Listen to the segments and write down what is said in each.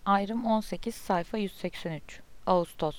Ayrım 18 sayfa 183 Ağustos.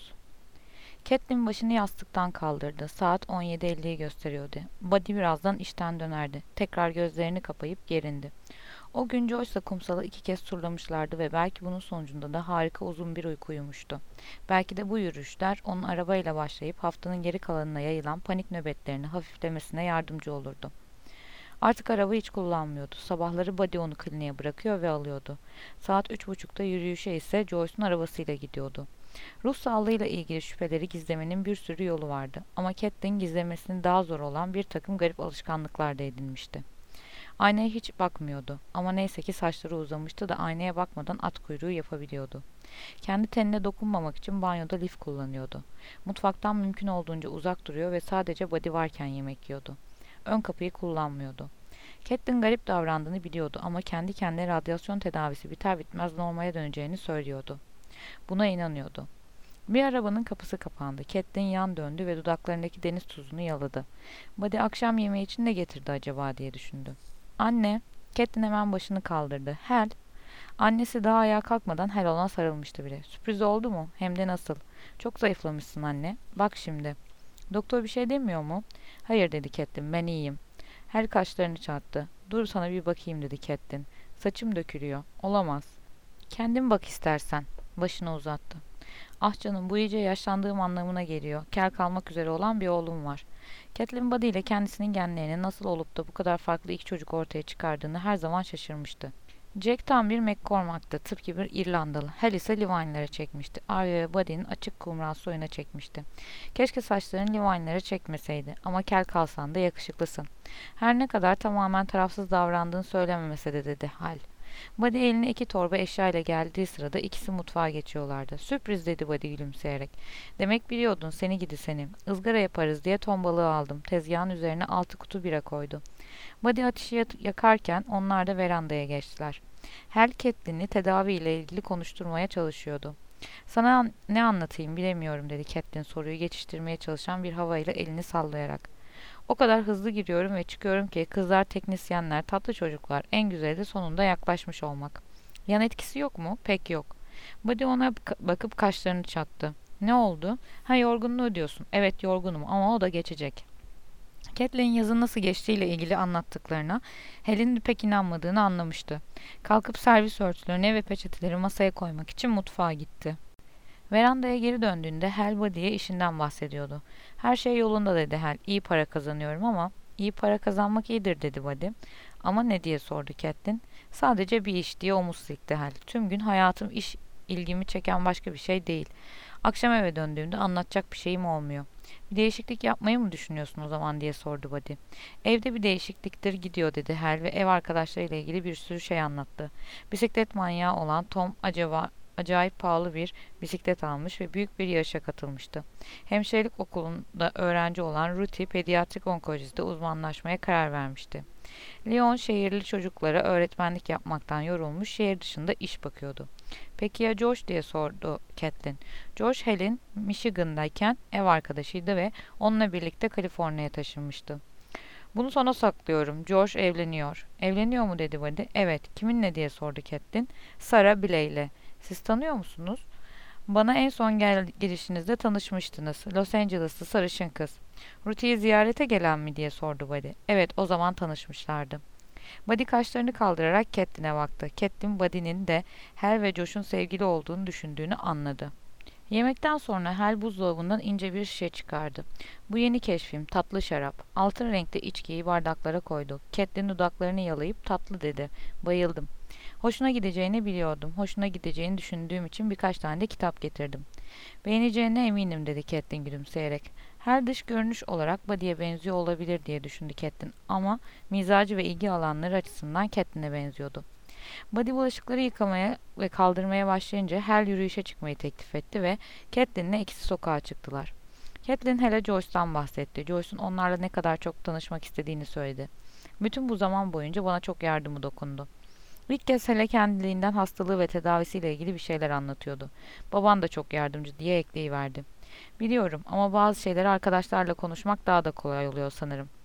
Catelyn başını yastıktan kaldırdı. Saat 17:50'yi gösteriyordu. Buddy birazdan işten dönerdi. Tekrar gözlerini kapayıp gerindi. O gün Joyce'la kumsalı 2 kez turlamışlardı ve belki bunun sonucunda da harika uzun bir uyku uyumuştu. Belki de bu yürüyüşler onun arabayla başlayıp haftanın geri kalanına yayılan panik nöbetlerini hafiflemesine yardımcı olurdu. Artık araba hiç kullanmıyordu. Sabahları Buddy onu kliniğe bırakıyor ve alıyordu. Saat 3:30'da yürüyüşe ise Joyce'un arabasıyla gidiyordu. Ruh sağlığıyla ilgili şüpheleri gizlemenin bir sürü yolu vardı. Ama Catelyn gizlemesini daha zor olan bir takım garip alışkanlıklar da edinmişti. Aynaya hiç bakmıyordu. Ama neyse ki saçları uzamıştı da aynaya bakmadan at kuyruğu yapabiliyordu. Kendi tenine dokunmamak için banyoda lif kullanıyordu. Mutfaktan mümkün olduğunca uzak duruyor ve sadece Buddy varken yemek yiyordu. Ön kapıyı kullanmıyordu. Catelyn garip davrandığını biliyordu ama kendi kendine radyasyon tedavisi biter bitmez normale döneceğini söylüyordu. Buna inanıyordu. Bir arabanın kapısı kapandı. Catelyn yan döndü ve dudaklarındaki deniz tuzunu yaladı. Buddy akşam yemeği için ne getirdi acaba diye düşündü. Anne. Catelyn hemen başını kaldırdı. Hel. Annesi daha ayağa kalkmadan Hel ona sarılmıştı bile. Sürpriz oldu mu? Hem de nasıl? Çok zayıflamışsın anne. Bak şimdi. Doktor bir şey demiyor mu? Hayır dedi Catelyn. Ben iyiyim. Hel kaşlarını çattı. Dur sana bir bakayım dedi Catelyn. Saçım dökülüyor. Olamaz. Kendin bak istersen. Başını uzattı. Ah canım bu iyice yaşlandığım anlamına geliyor. Kel kalmak üzere olan bir oğlum var. Catelyn Buddy ile kendisinin genlerinin nasıl olup da bu kadar farklı 2 çocuk ortaya çıkardığını her zaman şaşırmıştı. Jack tam bir McCormack'tı, tıpkı bir İrlandalı. Hal ise Levine'lere çekmişti. Arya ve Buddy'nin açık kumral soyuna çekmişti. Keşke saçların Levine'lere çekmeseydi ama kel kalsan da yakışıklısın. Her ne kadar tamamen tarafsız davrandığını söylememese de dedi Hal. Buddy eline 2 torba eşyayla geldiği sırada ikisi mutfağa geçiyorlardı. Sürpriz dedi Buddy gülümseyerek. Demek biliyordun seni gidi seni. Izgara yaparız diye ton balığı aldım. Tezgahın üzerine 6 kutu bira koydu. Buddy ateşi yakarken onlar da verandaya geçtiler. Hal Catelyn'i tedavi ile ilgili konuşturmaya çalışıyordu. Sana ne anlatayım bilemiyorum dedi Catelyn soruyu geçiştirmeye çalışan bir havayla elini sallayarak. O kadar hızlı giriyorum ve çıkıyorum ki kızlar teknisyenler, tatlı çocuklar. En güzeli de sonunda yaklaşmış olmak. Yan etkisi yok mu? Pek yok. Buddy ona bakıp kaşlarını çattı. Ne oldu? Ha yorgunluğu diyorsun. Evet yorgunum ama o da geçecek. Catelyn yazın nasıl geçtiğiyle ilgili anlattıklarına Helen'in pek inanmadığını anlamıştı. Kalkıp servis örtülerini ve peçeteleri masaya koymak için mutfağa gitti. Verandaya geri döndüğünde Hal Buddy'ye işinden bahsediyordu. Her şey yolunda dedi Hal. İyi para kazanıyorum ama iyi para kazanmak iyidir dedi Buddy. Ama ne diye sordu Catelyn. Sadece bir iş diye omuz silkti Hal. Tüm gün hayatım iş ilgimi çeken başka bir şey değil. Akşam eve döndüğümde anlatacak bir şeyim olmuyor. Bir değişiklik yapmayı mı düşünüyorsun o zaman diye sordu Buddy. Evde bir değişikliktir gidiyor dedi Hal ve ev arkadaşlarıyla ilgili bir sürü şey anlattı. Bisiklet manyağı olan Tom acayip pahalı bir bisiklet almış ve büyük bir yarışa katılmıştı. Hemşirelik okulunda öğrenci olan Ruthie pediatrik onkolojide uzmanlaşmaya karar vermişti. Leon şehirli çocuklara öğretmenlik yapmaktan yorulmuş şehir dışında iş bakıyordu. Peki ya George diye sordu Catelyn. George Helen Michigan'dayken ev arkadaşıydı ve onunla birlikte Kaliforniya'ya taşınmıştı. Bunu sona saklıyorum. George evleniyor. Evleniyor mu dedi Buddy. Evet. Kiminle diye sordu Catelyn. Sarah Blake'le. Siz tanıyor musunuz? Bana en son gelişinizde tanışmıştınız. Los Angeles'lı sarışın kız. Ruthie'yi ziyarete gelen mi diye sordu Buddy. Evet o zaman tanışmışlardı. Buddy kaşlarını kaldırarak Catelyn'e baktı. Catelyn Buddy'nin de Hal ve Josh'un sevgili olduğunu düşündüğünü anladı. Yemekten sonra Hal buzdolabından ince bir şişe çıkardı. Bu yeni keşfim, tatlı şarap. Altın renkli içkiyi bardaklara koydu. Catelyn dudaklarını yalayıp tatlı dedi. Bayıldım. Hoşuna gideceğini biliyordum. Hoşuna gideceğini düşündüğüm için birkaç tane de kitap getirdim. Beğeneceğine eminim dedi Catelyn gülümseyerek. Her dış görünüş olarak Buddy'ye benziyor olabilir diye düşündü Catelyn ama mizacı ve ilgi alanları açısından Catelyn'e benziyordu. Buddy bulaşıkları yıkamaya ve kaldırmaya başlayınca Hal yürüyüşe çıkmayı teklif etti ve Catelyn'le ikisi sokağa çıktılar. Catelyn hele Joyce'dan bahsetti. Joyce'un onlarla ne kadar çok tanışmak istediğini söyledi. Bütün bu zaman boyunca bana çok yardımı dokundu. İlk kez hele kendiliğinden hastalığı ve tedavisiyle ilgili bir şeyler anlatıyordu. Baban da çok yardımcı diye ekleyiverdi. Biliyorum ama bazı şeyleri arkadaşlarla konuşmak daha da kolay oluyor sanırım.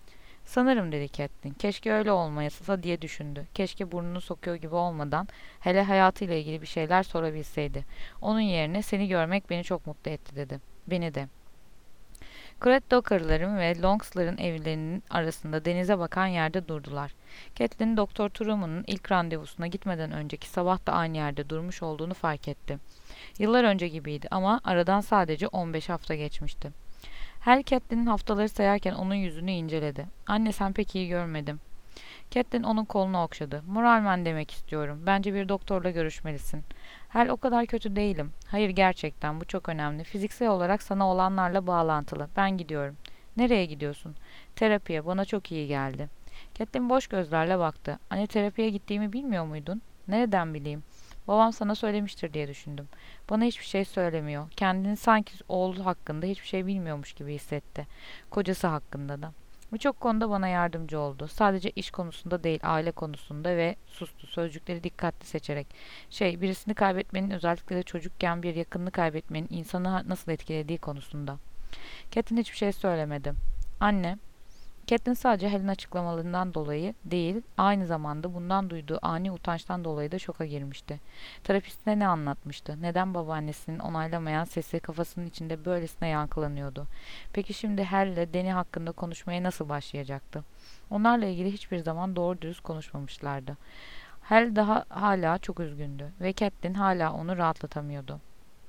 Sanırım dedi Catelyn. Keşke öyle olmasa diye düşündü. Keşke burnunu sokuyor gibi olmadan hele hayatıyla ilgili bir şeyler sorabilseydi. Onun yerine seni görmek beni çok mutlu etti dedi. Beni de. Cret Dokar'ların ve Longs'ların evlerinin arasında denize bakan yerde durdular. Catelyn Doktor Truman'ın ilk randevusuna gitmeden önceki sabah da aynı yerde durmuş olduğunu fark etti. Yıllar önce gibiydi ama aradan sadece 15 hafta geçmişti. Her Catelyn'in haftaları sayarken onun yüzünü inceledi. Anne sen pek iyi görmedim. Catelyn onun kolunu okşadı. Moralmen demek istiyorum. Bence bir doktorla görüşmelisin. Hal o kadar kötü değilim. Hayır gerçekten bu çok önemli. Fiziksel olarak sana olanlarla bağlantılı. Ben gidiyorum. Nereye gidiyorsun? Terapiye. Bana çok iyi geldi. Catelyn boş gözlerle baktı. Anne terapiye gittiğimi bilmiyor muydun? Nereden bileyim? Babam sana söylemiştir diye düşündüm. Bana hiçbir şey söylemiyor. Kendini sanki oğlu hakkında hiçbir şey bilmiyormuş gibi hissetti. Kocası hakkında da. Birçok konuda bana yardımcı oldu. Sadece iş konusunda değil, aile konusunda ve sustu. Sözcükleri dikkatli seçerek. Birisini kaybetmenin özellikle de çocukken bir yakınını kaybetmenin insanı nasıl etkilediği konusunda. Catelyn hiçbir şey söylemedi. Anne, Catelyn sadece Helen açıklamalarından dolayı değil, aynı zamanda bundan duyduğu ani utançtan dolayı da şoka girmişti. Terapistine ne anlatmıştı? Neden babaannesinin onaylamayan sesi kafasının içinde böylesine yankılanıyordu? Peki şimdi Hal ile Dany hakkında konuşmaya nasıl başlayacaktı? Onlarla ilgili hiçbir zaman doğru dürüst konuşmamışlardı. Hal daha hala çok üzgündü ve Catelyn hala onu rahatlatamıyordu.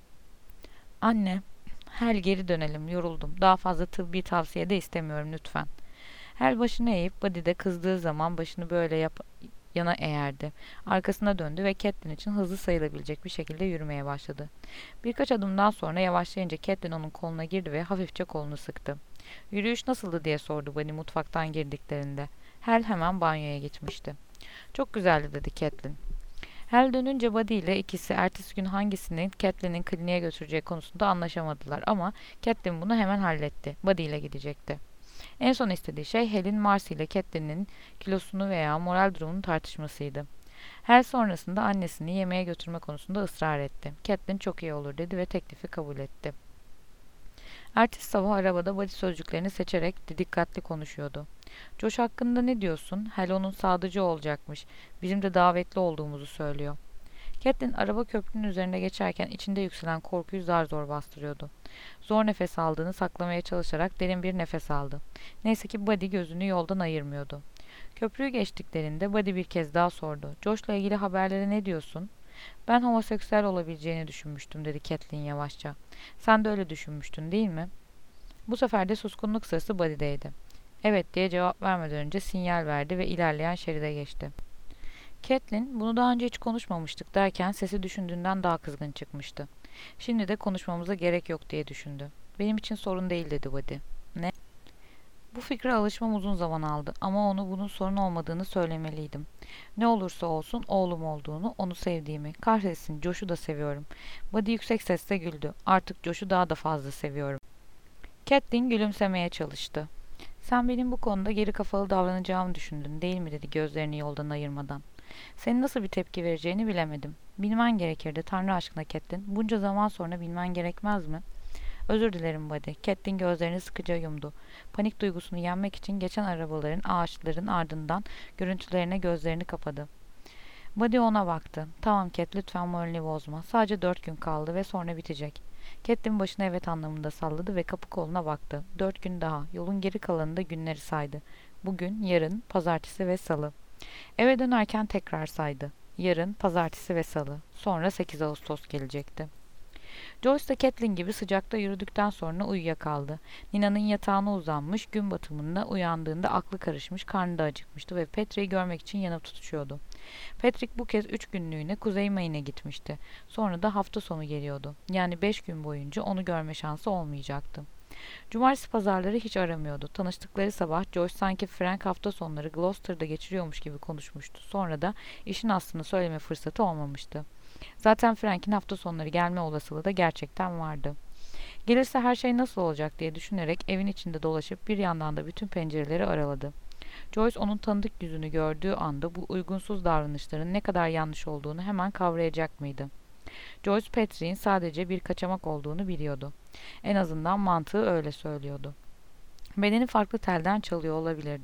Anne, Hal geri dönelim, yoruldum. Daha fazla tıbbi tavsiye de istemiyorum lütfen. Hal başını eğip Buddy de kızdığı zaman başını böyle yana eğerdi. Arkasına döndü ve Catelyn için hızlı sayılabilecek bir şekilde yürümeye başladı. Birkaç adımdan sonra yavaşlayınca Catelyn onun koluna girdi ve hafifçe kolunu sıktı. Yürüyüş nasıldı diye sordu Buddy mutfaktan girdiklerinde. Hal hemen banyoya gitmişti. Çok güzeldi dedi Catelyn. Hal dönünce Buddy ile ikisi ertesi gün hangisini Catelyn'in kliniğe götüreceği konusunda anlaşamadılar ama Catelyn bunu hemen halletti. Buddy ile gidecekti. En son istediği şey Hal'in Marcy ile Catelyn'in kilosunu veya moral durumunu tartışmasıydı. Hal sonrasında annesini yemeğe götürme konusunda ısrar etti. Catelyn çok iyi olur dedi ve teklifi kabul etti. Ertesi sabah arabada Buddy sözcüklerini seçerek dikkatli konuşuyordu. Josh hakkında ne diyorsun? Hal onun sadıcı olacakmış. Bizim de davetli olduğumuzu söylüyor. Catelyn araba köprünün üzerinde geçerken içinde yükselen korkuyu zar zor bastırıyordu. Zor nefes aldığını saklamaya çalışarak derin bir nefes aldı. Neyse ki Buddy gözünü yoldan ayırmıyordu. Köprüyü geçtiklerinde Buddy bir kez daha sordu. Josh'la ilgili haberlere ne diyorsun? Ben homoseksüel olabileceğini düşünmüştüm dedi Catelyn yavaşça. Sen de öyle düşünmüştün değil mi? Bu sefer de suskunluk sırası Buddy'deydi. Evet diye cevap vermeden önce sinyal verdi ve ilerleyen şeride geçti. Catelyn, bunu daha önce hiç konuşmamıştık derken sesi düşündüğünden daha kızgın çıkmıştı. Şimdi de konuşmamıza gerek yok diye düşündü. Benim için sorun değil dedi Buddy. Ne? Bu fikre alışmam uzun zaman aldı ama ona bunun sorun olmadığını söylemeliydim. Ne olursa olsun oğlum olduğunu, onu sevdiğimi, kahretsin Josh'u da seviyorum. Buddy yüksek sesle güldü. Artık Josh'u daha da fazla seviyorum. Catelyn gülümsemeye çalıştı. Sen benim bu konuda geri kafalı davranacağımı düşündün değil mi dedi gözlerini yoldan ayırmadan. Senin nasıl bir tepki vereceğini bilemedim. Bilmen gerekirdi Tanrı aşkına Catelyn. Bunca zaman sonra bilmen gerekmez mi? Özür dilerim Buddy. Catelyn gözlerini sıkıca yumdu. Panik duygusunu yenmek için geçen arabaların, ağaçların ardından görüntülerine gözlerini kapadı. Buddy ona baktı. Tamam Cat lütfen moralini bozma. Sadece 4 gün kaldı ve sonra bitecek. Catelyn başını evet anlamında salladı ve kapı koluna baktı. 4 gün daha. Yolun geri kalanında günleri saydı. Bugün, yarın, pazartesi ve salı. Eve dönerken tekrar saydı. Yarın, pazartesi ve salı. Sonra 8 Ağustos gelecekti. Joyce da Catelyn gibi sıcakta yürüdükten sonra uyuyakaldı. Nina'nın yatağına uzanmış, gün batımında uyandığında aklı karışmış, karnı da acıkmıştı ve Patrick'i görmek için yanıp tutuşuyordu. Patrick bu kez 3 günlüğüne Kuzey Mayı'na gitmişti. Sonra da hafta sonu geliyordu. Yani 5 gün boyunca onu görme şansı olmayacaktı. Cumartesi pazarları hiç aramıyordu. Tanıştıkları sabah Joyce sanki Frank hafta sonları Gloucester'da geçiriyormuş gibi konuşmuştu. Sonra da işin aslını söyleme fırsatı olmamıştı. Zaten Frank'in hafta sonları gelme olasılığı da gerçekten vardı. Gelirse her şey nasıl olacak diye düşünerek evin içinde dolaşıp bir yandan da bütün pencereleri araladı. Joyce onun tanıdık yüzünü gördüğü anda bu uygunsuz davranışların ne kadar yanlış olduğunu hemen kavrayacak mıydı? Joyce Patrick'in sadece bir kaçamak olduğunu biliyordu. En azından mantığı öyle söylüyordu. Bedeni farklı telden çalıyor olabilirdi.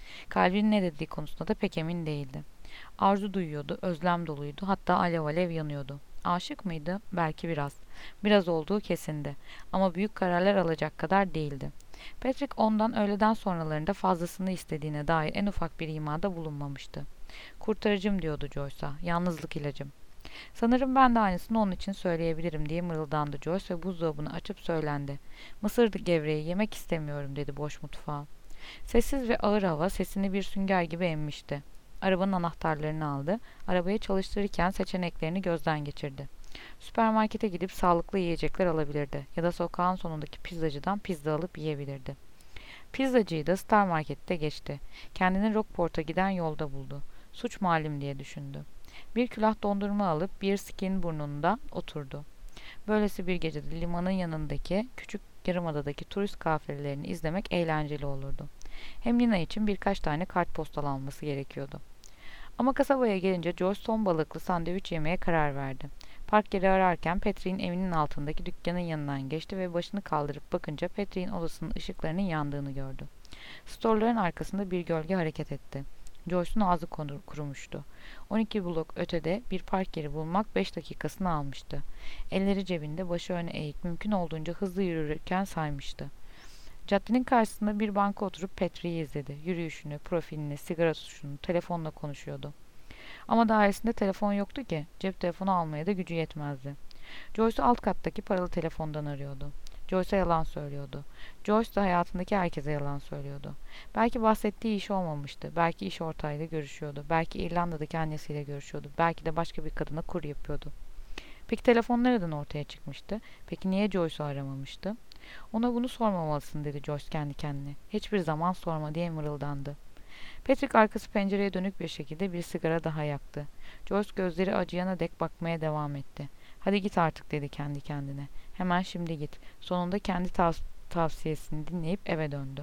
Kalbinin ne dediği konusunda da pek emin değildi. Arzu duyuyordu, özlem doluydu, hatta alev alev yanıyordu. Aşık mıydı? Belki biraz. Biraz olduğu kesindi. Ama büyük kararlar alacak kadar değildi. Patrick ondan öğleden sonralarında fazlasını istediğine dair en ufak bir imada bulunmamıştı. Kurtarıcım diyordu Joyce'a, yalnızlık ilacım. Sanırım ben de aynısını onun için söyleyebilirim diye mırıldandı Joyce ve buzdolabını açıp söylendi. Mısır gevreği yemek istemiyorum dedi boş mutfağa. Sessiz ve ağır hava sesini bir sünger gibi emmişti. Arabanın anahtarlarını aldı. Arabayı çalıştırırken seçeneklerini gözden geçirdi. Süpermarkete gidip sağlıklı yiyecekler alabilirdi ya da sokağın sonundaki pizzacıdan pizza alıp yiyebilirdi. Pizzacıyı da Star Market'te geçti. Kendini Rockport'a giden yolda buldu. Suç malum diye düşündü. Bir külah dondurma alıp bir skin burnunda oturdu. Böylesi bir gecede limanın yanındaki küçük yarımadadaki turist kafirlerini izlemek eğlenceli olurdu. Hem Lina için birkaç tane kartpostal alması gerekiyordu. Ama kasabaya gelince George ton balıklı sandviç yemeye karar verdi. Park yeri ararken Patrick'in evinin altındaki dükkanın yanından geçti ve başını kaldırıp bakınca Patrick'in odasının ışıklarının yandığını gördü. Storların arkasında bir gölge hareket etti. Joyce'un ağzı kurumuştu. 12 blok ötede bir park yeri bulmak 5 dakikasını almıştı. Elleri cebinde, başı öne eğik, mümkün olduğunca hızlı yürürken saymıştı. Caddenin karşısında bir banka oturup Patrick'i izledi. Yürüyüşünü, profilini, sigara tutuşunu, telefonla konuşuyordu. Ama dairesinde telefon yoktu ki. Cep telefonu almaya da gücü yetmezdi. Joyce alt kattaki paralı telefondan arıyordu. Joyce'a yalan söylüyordu. Joyce da hayatındaki herkese yalan söylüyordu. Belki bahsettiği iş olmamıştı. Belki iş ortağıyla görüşüyordu. Belki İrlanda'daki annesiyle görüşüyordu. Belki de başka bir kadına kur yapıyordu. Peki telefon nereden ortaya çıkmıştı? Peki niye Joyce'u aramamıştı? Ona bunu sormamalısın dedi Joyce kendi kendine. Hiçbir zaman sorma diye mırıldandı. Patrick arkası pencereye dönük bir şekilde bir sigara daha yaktı. Joyce gözleri acıyana dek bakmaya devam etti. Hadi git artık dedi kendi kendine. Hemen şimdi git. Sonunda kendi tavsiyesini dinleyip eve döndü.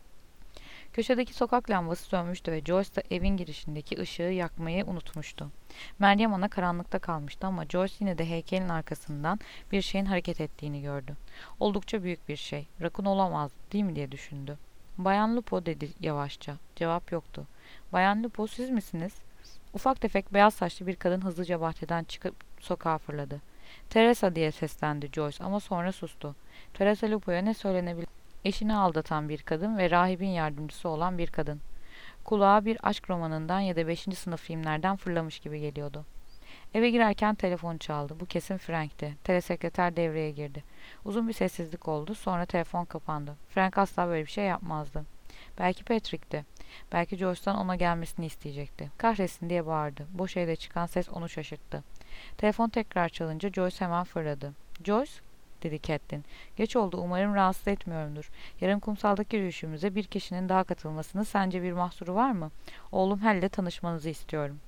Köşedeki sokak lambası sönmüştü ve Joyce da evin girişindeki ışığı yakmayı unutmuştu. Meryem Ana karanlıkta kalmıştı ama Joyce yine de heykelin arkasından bir şeyin hareket ettiğini gördü. Oldukça büyük bir şey. Rakun olamaz, değil mi diye düşündü. Bayan Lupo dedi yavaşça. Cevap yoktu. Bayan Lupo siz misiniz? Ufak tefek beyaz saçlı bir kadın hızlıca bahçeden çıkıp sokağa fırladı. Teresa diye seslendi Joyce ama sonra sustu. Teresa Lupo'ya ne söylenebilir? Eşini aldatan bir kadın ve rahibin yardımcısı olan bir kadın. Kulağa bir aşk romanından ya da 5. sınıf filmlerden fırlamış gibi geliyordu. Eve girerken telefon çaldı. Bu kesin Frank'ti. Telesekreter devreye girdi. Uzun bir sessizlik oldu. Sonra telefon kapandı. Frank asla böyle bir şey yapmazdı. Belki Patrick'ti. Belki Joyce'dan ona gelmesini isteyecekti. Kahretsin diye bağırdı. Boş evde çıkan ses onu şaşırttı. Telefon tekrar çalınca Joyce hemen fırladı. Joyce, dedi Catelyn. Geç oldu, umarım rahatsız etmiyorumdur. Yarın kumsaldaki yürüyüşümüze bir kişinin daha katılmasını sence bir mahsuru var mı? Oğlum Hal'le tanışmanızı istiyorum.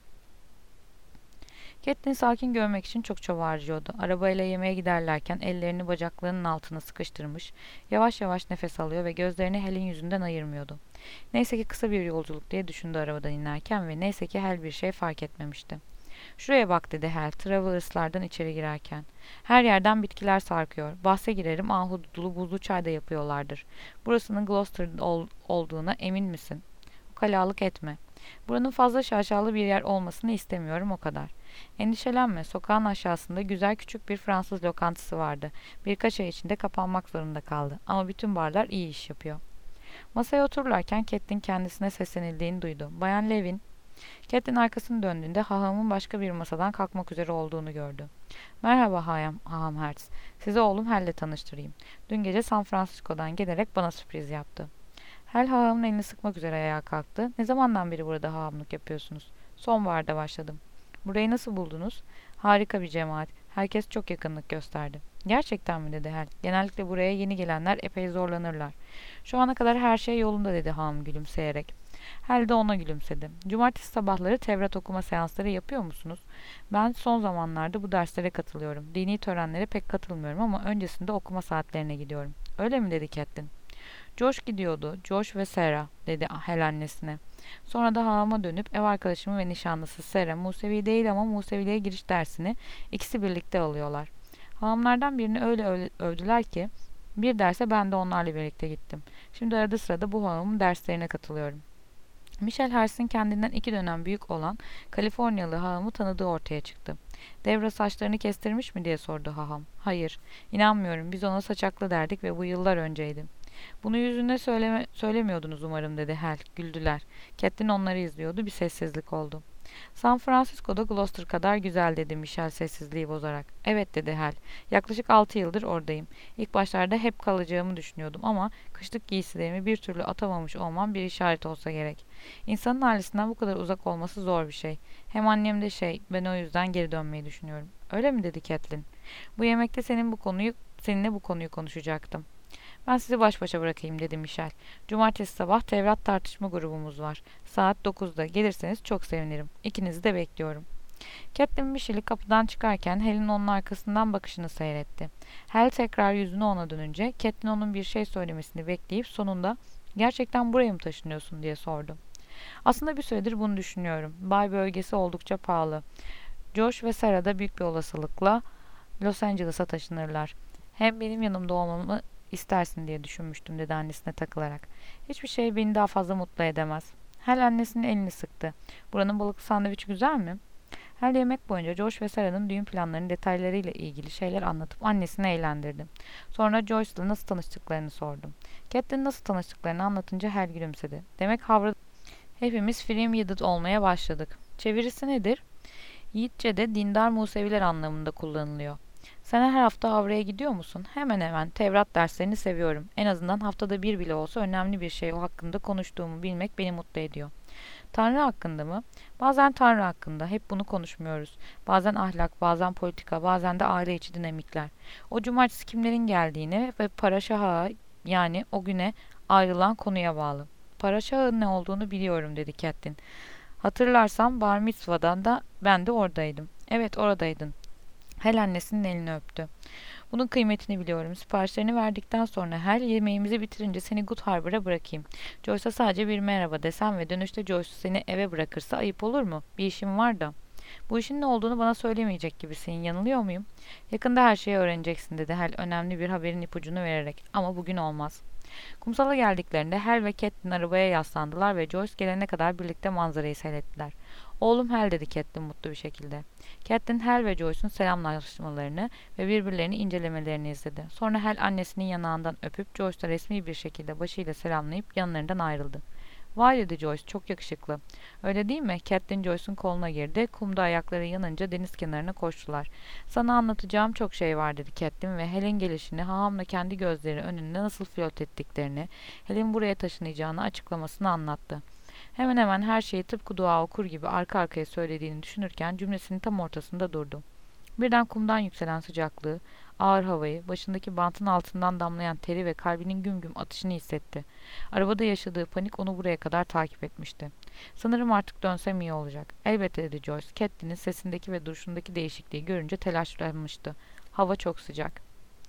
Catelyn sakin görmek için çok çaba harcıyordu. Arabayla yemeğe giderlerken ellerini bacaklarının altına sıkıştırmış, yavaş yavaş nefes alıyor ve gözlerini Hal'in yüzünden ayırmıyordu. Neyse ki kısa bir yolculuk diye düşündü arabadan inerken ve neyse ki Hal bir şey fark etmemişti. Şuraya bak dedi Hal, Travelers'lardan içeri girerken. Her yerden bitkiler sarkıyor. Bahse girerim ahududulu buzlu çay da yapıyorlardır. Burasının Gloucester olduğuna emin misin? Ukalalık etme. Buranın fazla şaşalı bir yer olmasını istemiyorum o kadar. Endişelenme, sokağın aşağısında güzel küçük bir Fransız lokantası vardı. Birkaç ay içinde kapanmak zorunda kaldı ama bütün barlar iyi iş yapıyor. Masaya otururlarken Catelyn kendisine seslenildiğini duydu. Bayan Levin. Catelyn arkasını döndüğünde hahamın başka bir masadan kalkmak üzere olduğunu gördü. Merhaba haham Hertz. Sizi oğlum Hal'le tanıştırayım. Dün gece San Francisco'dan gelerek bana sürpriz yaptı. Hal hahamın elini sıkmak üzere ayağa kalktı. Ne zamandan beri burada hahamlık yapıyorsunuz? Sonbaharda başladım. Burayı nasıl buldunuz? Harika bir cemaat. Herkes çok yakınlık gösterdi. Gerçekten mi dedi Hal. Genellikle buraya yeni gelenler epey zorlanırlar. Şu ana kadar her şey yolunda dedi haham gülümseyerek. Hal de ona gülümsedi. Cumartesi sabahları Tevrat okuma seansları yapıyor musunuz? Ben son zamanlarda bu derslere katılıyorum. Dini törenlere pek katılmıyorum ama öncesinde okuma saatlerine gidiyorum. Öyle mi dedi Catelyn. Josh gidiyordu. Josh ve Sarah dedi Hal annesine. Sonra da halama dönüp ev arkadaşımı ve nişanlısı Sarah Musevi değil ama Museviliğe giriş dersini ikisi birlikte alıyorlar. Halamlardan birini öyle övdüler ki bir derse ben de onlarla birlikte gittim. Şimdi arada sırada bu halamın derslerine katılıyorum. Michel Hers'in kendinden 2 dönem büyük olan Kaliforniyalı hahamı tanıdığı ortaya çıktı. "Devra saçlarını kestirmiş mi?" diye sordu haham. "Hayır, inanmıyorum. Biz ona saçaklı derdik ve bu yıllar önceydi." "Bunu yüzüne söylemiyordunuz umarım," dedi Hal. Güldüler. Catelyn onları izliyordu. Bir sessizlik oldu. "San Francisco'da Gloucester kadar güzel," dedi Michel sessizliği bozarak. "Evet," dedi Hal. "Yaklaşık 6 yıldır oradayım. İlk başlarda hep kalacağımı düşünüyordum ama kışlık giysilerimi bir türlü atamamış olmam bir işaret olsa gerek. İnsanın ailesinden bu kadar uzak olması zor bir şey. Hem annem de ben o yüzden geri dönmeyi düşünüyorum." "Öyle mi?" dedi Catelyn. "Bu yemekte seninle bu konuyu konuşacaktım." "Ben sizi baş başa bırakayım," dedi Michel. "Cumartesi sabah Tevrat tartışma grubumuz var. Saat 9'da. Gelirseniz çok sevinirim. İkinizi de bekliyorum." Catelyn Michel'i kapıdan çıkarken Hal'in onun arkasından bakışını seyretti. Hal tekrar yüzünü ona dönünce Catelyn onun bir şey söylemesini bekleyip sonunda "Gerçekten buraya mı taşınıyorsun?" diye sordu. "Aslında bir süredir bunu düşünüyorum. Bay bölgesi oldukça pahalı. Josh ve Sarah da büyük bir olasılıkla Los Angeles'a taşınırlar. Hem benim yanımda olmamı istersin diye düşünmüştüm," dedi annesine takılarak. "Hiçbir şey beni daha fazla mutlu edemez." Hal annesinin elini sıktı. "Buranın balıklı sandviçi güzel mi?" Her yemek boyunca Josh ve Sarah'nın düğün planlarının detaylarıyla ilgili şeyler anlatıp annesini eğlendirdi. Sonra Joyce'la nasıl tanıştıklarını sordum. Catelyn nasıl tanıştıklarını anlatınca Hal gülümsedi. "Demek Havra'da hepimiz film yıldız olmaya başladık." "Çevirisi nedir?" "Yiğitçe'de dindar Museviler anlamında kullanılıyor." "Sen her hafta Havra'ya gidiyor musun?" "Hemen hemen. Tevrat derslerini seviyorum. En azından haftada bir bile olsa önemli bir şey o hakkında konuştuğumu bilmek beni mutlu ediyor." "Tanrı hakkında mı?" "Bazen Tanrı hakkında. Hep bunu konuşmuyoruz. Bazen ahlak, bazen politika, bazen de aile içi dinamikler. O cumartesi kimlerin geldiğine ve Paraşah'a, yani o güne ayrılan konuya bağlı." "Paraşah'ın ne olduğunu biliyorum," dedi Catelyn. "Hatırlarsam Bar Mitzvah'dan da ben de oradaydım." "Evet, oradaydın." Hal annesinin elini öptü. "Bunun kıymetini biliyorum. Siparişlerini verdikten sonra her yemeğimizi bitirince seni Good Harbor'a bırakayım. Joyce'a sadece bir merhaba desem ve dönüşte Joyce seni eve bırakırsa ayıp olur mu? Bir işim var da." "Bu işin ne olduğunu bana söylemeyecek gibisin. Yanılıyor muyum?" "Yakında her şeyi öğreneceksin," dedi Hal önemli bir haberin ipucunu vererek. "Ama bugün olmaz." Kumsala geldiklerinde Hal ve Catelyn arabaya yaslandılar ve Joyce gelene kadar birlikte manzarayı seyrettiler. "Oğlum Hal," dedi Catelyn mutlu bir şekilde. Catelyn Hal ve Joyce'un selamlaşmalarını ve birbirlerini incelemelerini izledi. Sonra Hal annesinin yanağından öpüp Joyce'la resmi bir şekilde başıyla selamlayıp yanlarından ayrıldı. "Vay," dedi Joyce, "çok yakışıklı." "Öyle değil mi?" Catelyn Joyce'un koluna girdi. Kumda ayakları yanınca deniz kenarına koştular. "Sana anlatacağım çok şey var," dedi Catelyn ve Hal'in gelişini, hahamla kendi gözleri önünde nasıl flört ettiklerini, Hal'in buraya taşınacağını açıklamasını anlattı. Hemen hemen her şeyi tıpkı dua okur gibi arka arkaya söylediğini düşünürken cümlesinin tam ortasında durdu. Birden kumdan yükselen sıcaklığı, ağır havayı, başındaki bantın altından damlayan teri ve kalbinin güm güm atışını hissetti. Arabada yaşadığı panik onu buraya kadar takip etmişti. "Sanırım artık dönsem iyi olacak." "Elbette," dedi Joyce. Catelyn'in sesindeki ve duruşundaki değişikliği görünce telaşlanmıştı. "Hava çok sıcak."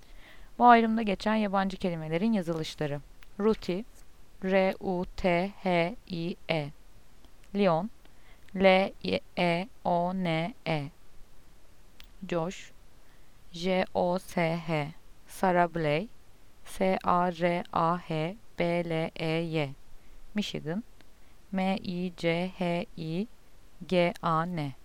Bu ayrımda geçen yabancı kelimelerin yazılışları. Ruthie, Ruthie, Leon, Leone, Josh, Josh, Sarah Bley, Sarahbley, Michigan, Michigan,